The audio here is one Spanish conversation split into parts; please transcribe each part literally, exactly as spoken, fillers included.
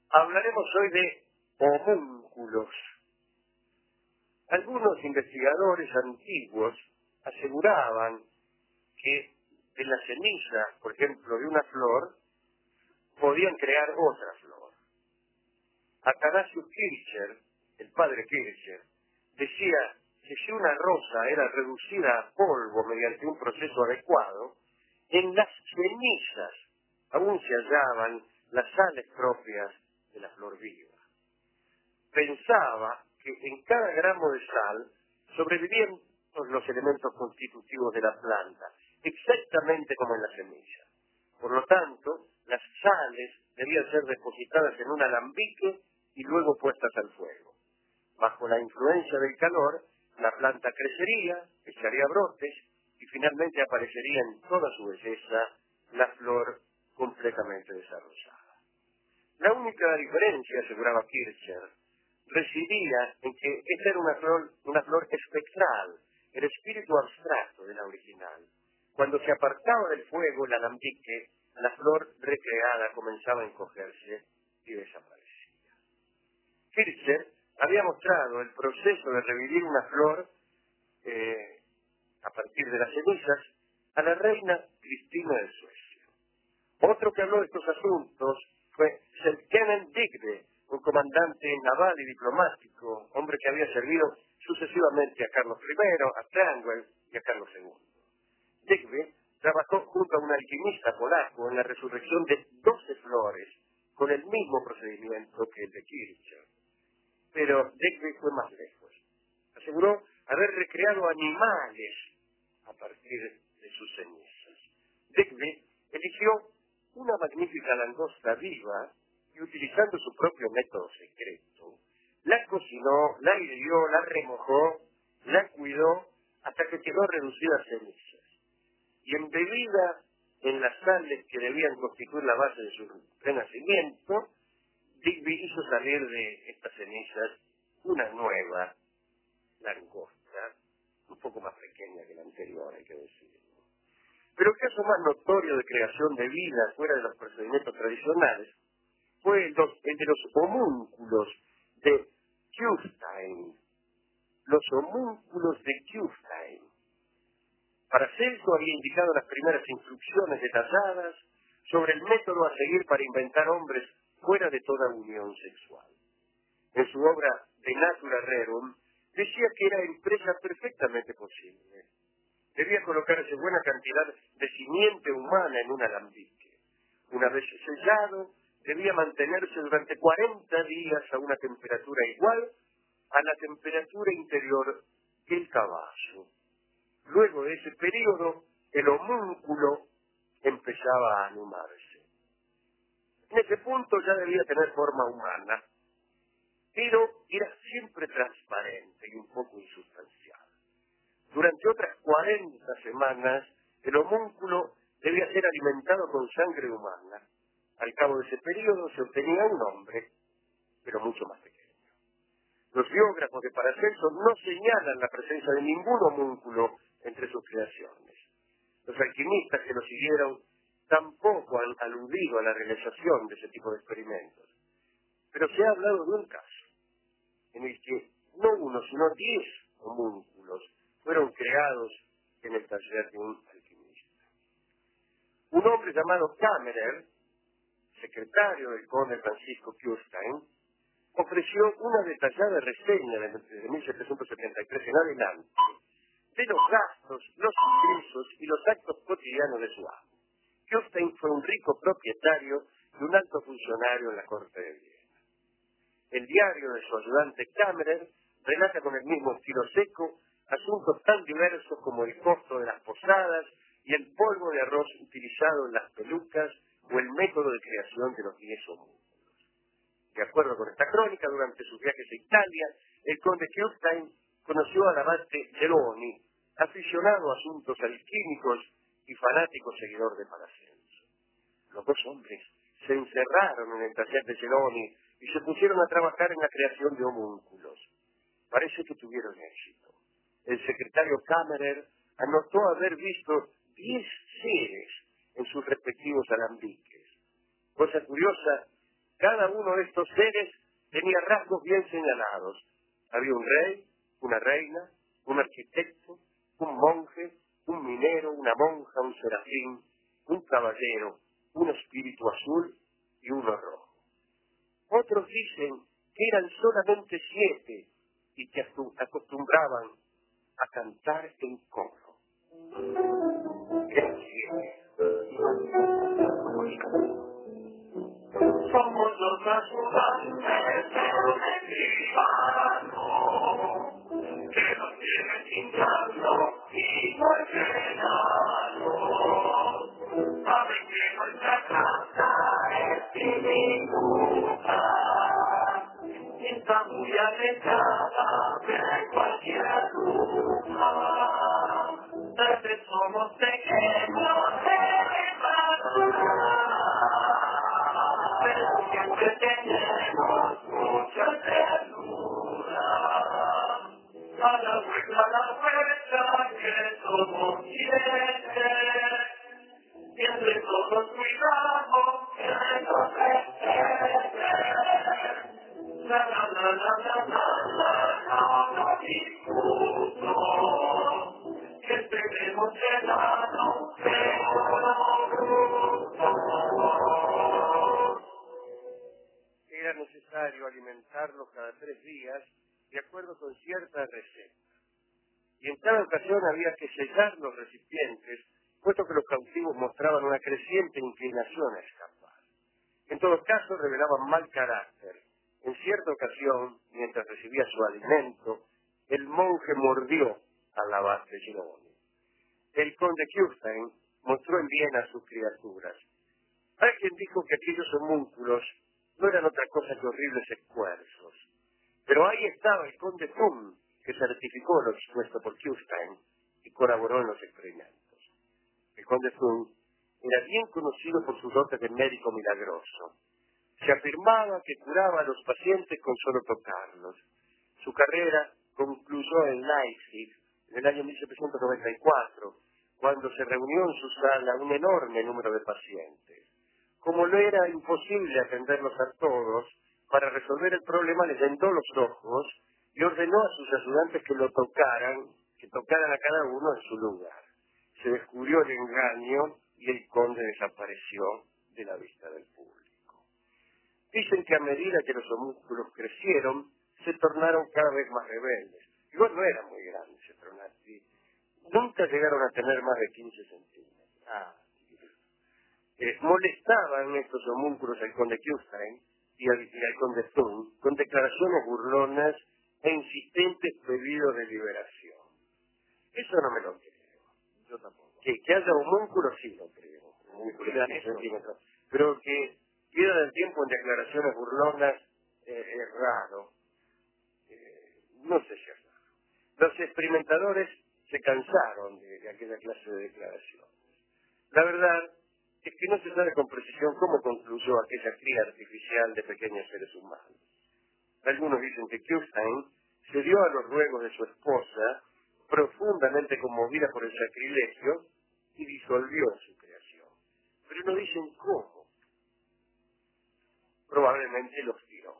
Hablaremos hoy de homúnculos. Algunos investigadores antiguos aseguraban que de la ceniza, por ejemplo, de una flor, podían crear otra flor. Athanasius Kircher, el padre Kircher, decía que si una rosa era reducida a polvo mediante un proceso adecuado, en las cenizas aún se hallaban las sales propias de la flor viva. Pensaba que en cada gramo de sal sobrevivían todos los elementos constitutivos de la planta, exactamente como en la semilla. Por lo tanto, las sales debían ser depositadas en un alambique y luego puestas al fuego. Bajo la influencia del calor, la planta crecería, echaría brotes y finalmente aparecería en toda su belleza la flor completamente desarrollada. La única diferencia, aseguraba Kircher, residía en que esta era una flor, una flor espectral, el espíritu abstracto de la original. Cuando se apartaba del fuego el alambique, la flor recreada comenzaba a encogerse y desaparecía. Kircher había mostrado el proceso de revivir una flor eh, a partir de las cenizas a la reina Cristina de Suecia. Otro que habló de estos asuntos fue Sir Kenneth Digby, un comandante naval y diplomático, hombre que había servido sucesivamente a Carlos primero, a Cranwell y a Carlos segundo. Digby trabajó junto a un alquimista polaco en la resurrección de doce flores, con el mismo procedimiento que el de Kircher. Pero Digby fue más lejos. Aseguró haber recreado animales a partir de sus cenizas. Digby eligió una magnífica langosta viva y, utilizando su propio método secreto, la cocinó, la hirvió, la remojó, la cuidó hasta que quedó reducida a cenizas. Y embebida en las sales que debían constituir la base de su renacimiento, Digby hizo salir de estas cenizas una nueva langosta, un poco más pequeña que la anterior, hay que decirlo. Pero el caso más notorio de creación de vida fuera de los procedimientos tradicionales fue el, dos, el de los homúnculos de Kufstein. Los homúnculos de Kufstein. Paracelso había indicado las primeras instrucciones detalladas sobre el método a seguir para inventar hombres fuera de toda unión sexual. En su obra De Natura Rerum decía que era empresa perfectamente posible. Debía colocarse buena cantidad de simiente humana en un alambique. Una vez sellado, debía mantenerse durante cuarenta días a una temperatura igual a la temperatura interior del caballo. Luego de ese periodo, el homúnculo empezaba a animarse. En ese punto ya debía tener forma humana, pero era siempre transparente y un poco insustancial. Durante otras cuarenta semanas, el homúnculo debía ser alimentado con sangre humana. Al cabo de ese periodo se obtenía un hombre, pero mucho más pequeño. Los biógrafos de Paracelso no señalan la presencia de ningún homúnculo entre sus creaciones. Los alquimistas que lo siguieron tampoco han aludido a la realización de ese tipo de experimentos. Pero se ha hablado de un caso en el que no uno, sino diez homúnculos fueron creados en el taller de un alquimista. Un hombre llamado Kammerer, secretario del conde Francisco Kufstein, ofreció una detallada reseña desde mil setecientos setenta y tres en adelante de los gastos, los ingresos y los actos cotidianos de su amo. Kufstein fue un rico propietario y un alto funcionario en la corte de Viena. El diario de su ayudante Kammerer relata con el mismo estilo seco asuntos tan diversos como el costo de las posadas y el polvo de arroz utilizado en las pelucas o el método de creación de los diez homúnculos. De acuerdo con esta crónica, durante sus viajes a Italia, el conde Kufstein conoció al abate Geloni, aficionado a asuntos alquímicos y fanático seguidor de Paracelso. Los dos hombres se encerraron en el taller de Geloni y se pusieron a trabajar en la creación de homúnculos. Parece que tuvieron éxito. El secretario Kammerer anotó haber visto diez seres en sus respectivos alambiques. Cosa curiosa Cada uno de estos seres tenía rasgos bien señalados. Había un rey, una reina, un arquitecto, un monje, un minero, una monja, un serafín, un caballero, un espíritu azul y uno rojo. Otros dicen que eran solamente siete y que acostumbraban a cantar en coro. Eran siete. Somos los ayudantes del escribano, que nos tienen pintando y golpeando. Saben que nuestra casa es diminuta y está muy alejada de cualquier lugar. Desde somos pequeños de pero siempre tenemos mucha ternura. A la vuelta, a la vuelta, que somos siete, siempre todos cuidamos que nos respeten. La la la la la la la, no discuto, que tenemos llenado de oro. Era necesario alimentarlos cada tres días de acuerdo con ciertas recetas. Y en cada ocasión había que sellar los recipientes, puesto que los cautivos mostraban una creciente inclinación a escapar. En todo caso, revelaban mal carácter. En cierta ocasión, mientras recibía su alimento, el monje mordió al abad de Gironi. El conde Kufstein mostró en Viena a sus criaturas. Alguien dijo que aquellos homúnculos no eran otra cosa que horribles esfuerzos. Pero ahí estaba el conde Thun, que certificó lo expuesto por Kufstein y colaboró en los experimentos. El conde Thun era bien conocido por sus dotes de médico milagroso. Se afirmaba que curaba a los pacientes con solo tocarlos. Su carrera concluyó en Leipzig en el año mil setecientos noventa y cuatro, cuando se reunió en su sala un enorme número de pacientes. Como no era imposible atenderlos a todos, para resolver el problema les vendó los ojos y ordenó a sus ayudantes que lo tocaran, que tocaran a cada uno en su lugar. Se descubrió el engaño y el conde desapareció de la vista del público. Dicen que a medida que los homúnculos crecieron, se tornaron cada vez más rebeldes. Igual no eran muy grandes, se tornaron así. Nunca llegaron a tener más de quince centímetros. Ah, eh, molestaban estos homúnculos al conde Kufstein y al, y al conde Thun con declaraciones burlonas e insistentes pedidos de liberación. Eso no me lo creo. Yo tampoco. Que, que haya homúnculos sí lo creo. Homúnculos de quince centímetros. Pero que pierdan el tiempo en declaraciones burlonas eh, es raro. Eh, no sé si es raro. Los experimentadores se cansaron de, de aquella clase de declaraciones. La verdad es que no se sabe con precisión cómo concluyó aquella cría artificial de pequeños seres humanos. Algunos dicen que Kufstein se dio a los ruegos de su esposa, profundamente conmovida por el sacrilegio, y disolvió su creación. Pero no dicen cómo. Probablemente los tiró,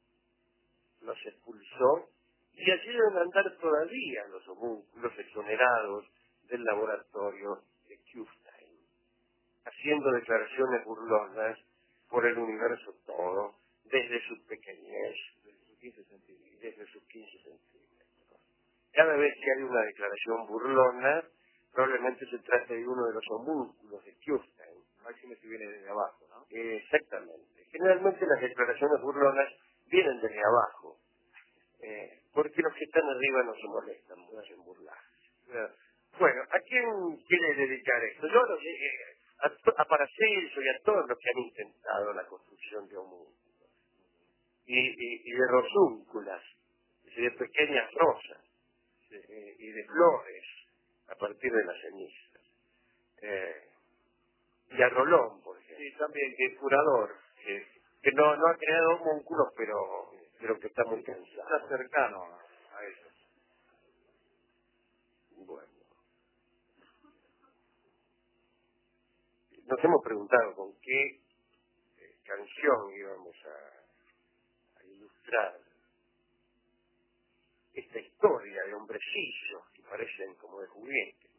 los expulsó, y allí deben andar todavía los homúnculos exonerados del laboratorio de Kufstein, haciendo declaraciones burlonas por el universo todo, desde su pequeñez, desde sus quince centímetros. Desde sus quince centímetros. Cada vez que hay una declaración burlona, probablemente se trate de uno de los homúnculos de Kufstein. Máximo si viene desde abajo, ¿no? Eh, exactamente. Generalmente las declaraciones burlonas vienen desde abajo, eh, porque los que están arriba no se molestan mucho en burlarse. Bueno, ¿a quién quiere dedicar esto? Yo lo sé, eh, a, to- a Paracelso y a todos los que han intentado la construcción de homúnculos y, y, y de rosúnculas, es decir, de pequeñas rosas eh, y de flores a partir de las cenizas. Eh, y a Rolón, por ejemplo. Sí, también, que es curador, que, que no, no ha creado homúnculos, pero, pero que está muy cansado. Está cercano a, a eso. Bueno. Nos hemos preguntado con qué canción íbamos a, a ilustrar esta historia de hombrecillos que parecen como de juguete.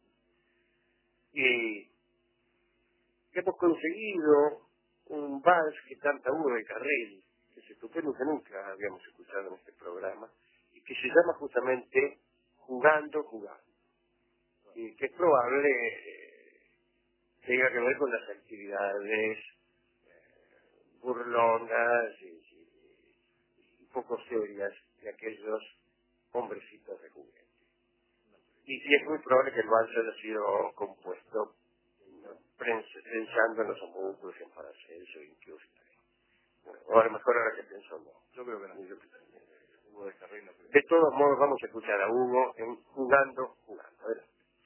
Y hemos conseguido un vals que canta Hugo del Carril, que es estupendo, que nunca habíamos escuchado en este programa, y que se llama justamente Jugando, Jugando. Y que es probable eh, tenga que ver con las actividades eh, burlonas y, y, y poco serias de aquellos hombrecitos de juguete. Y, y es muy probable que el vals haya sido compuesto, ¿no?, pensando en los homúnculos, en Paracelso, en Kiusler. Bueno, o a lo mejor ahora que pienso no. Yo creo que no. Yo creo que no. Hugo de Carril no creo. De todos modos vamos a escuchar a Hugo en Jugando, Jugando. A ver.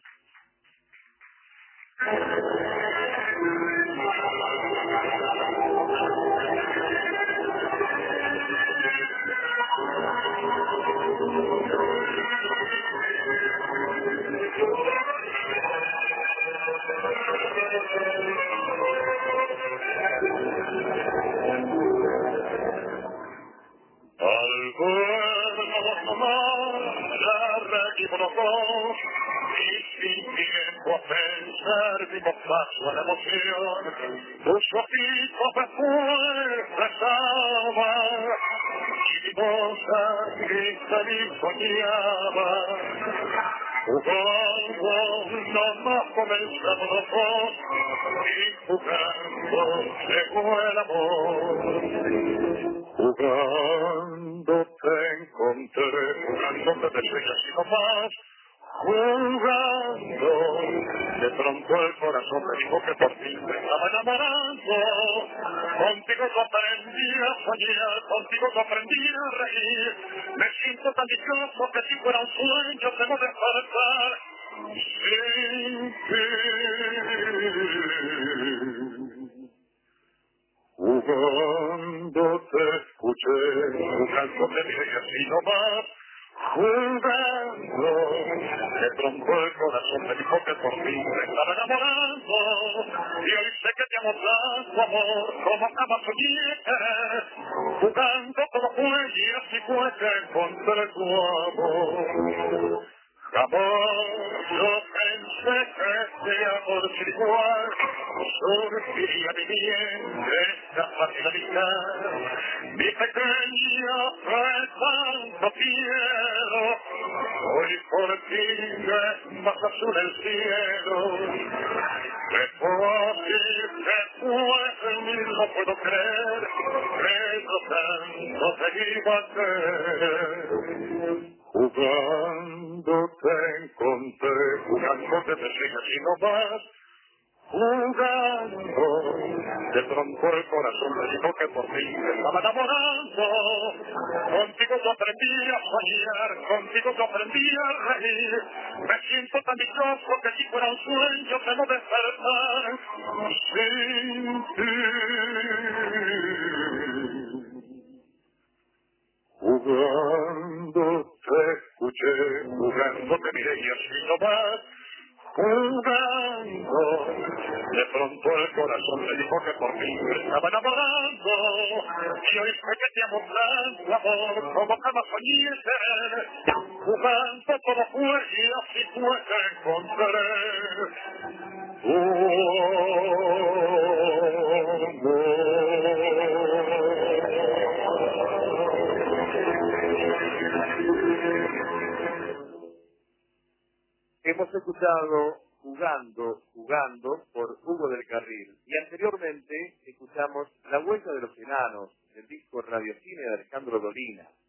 Al vuelo tomar la reequivocación y sin tiempo a pensar dimos paso a la emoción, tus ojitos de fuerza estaban y mi voz y feliz soñaba. Jugando no más comenzamos los dos y jugando llegó el amor. Jugando te encontré, jugando te deseas y no más. Jugando, de pronto el corazón me dijo que por ti me estaba enamorando. Contigo yo aprendí a soñar, contigo yo aprendí a reír. Me siento tan dichoso que si fuera un sueño debo despertar sin ti. Jugando te escuché, jugando te miré y así nomás. Jugando, de pronto el corazón me dijo que por ti me estaba enamorando. Y hoy sé que te amo tanto, amor, como jamás soñé querer. Jugando todo fue y así fue que encontré tu amor. Jamás yo pensé que este amor sin igual surgiría mi bien de esta fácil amistad. Mi pequeña fue tanto quiero, hoy por ti es más azul el cielo. Que fácil que fue, ni lo puedo creer, que yo tanto te iba a querer. Jugando te encontré, jugando te deseas y no más. Jugando, de pronto el corazón me dijo que por ti me estaba enamorando. Contigo yo aprendí a soñar, contigo yo aprendí a reír. Me siento tan dichoso que si fuera un sueño debo despertar sin ti. Jugando te escuché, jugando te miré y así nomás. Jugando, de pronto el corazón me dijo que por mí me estaba enamorando. Y hoy sé que te amo tanto, amor, como jamás soñé ser. Jugando todo fue y así fue que encontré tu Hemos escuchado Jugando, Jugando por Hugo del Carril y anteriormente escuchamos La Vuelta de los Enanos del disco Radiocine de Alejandro Dolina.